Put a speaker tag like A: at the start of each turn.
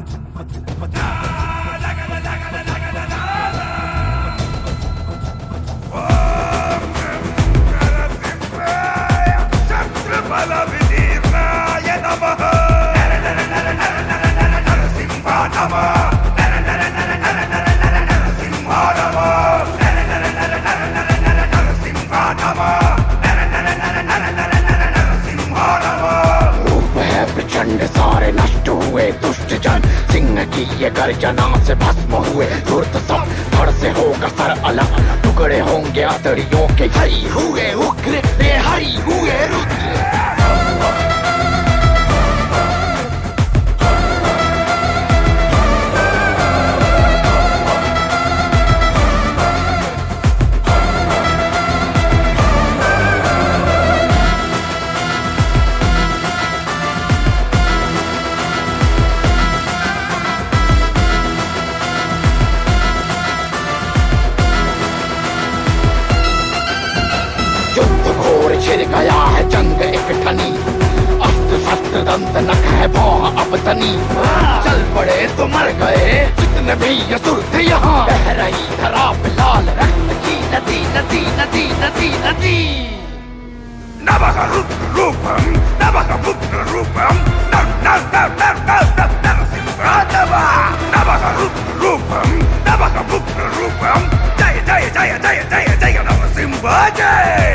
A: सारे नष्ट हुए दुष्ट जन, सिंह की ये गर्जना से भस्म हुए धूर्त सब। धड़ से होगा सर अलग, टुकड़े होंगे आतड़ियों के। हरि हुए उग्र, हरि हुए रुद्र। छिड़ गया है जंग एक ठनी, अस्त्र शस्त्र दंत नख है भौं अब तनी। चल पड़े तो मर गए जितने भी असुर थे यहाँ। बह रही धरा पे लाल रक्त की नदी नदी नदी नदी नदी।
B: नवः रुद्र रूपम नवः पुत्र रूपम नवः रुद्र रूपम नवः पुत्र रूपम। जय जय जय जय जय जय नरसिंह जय।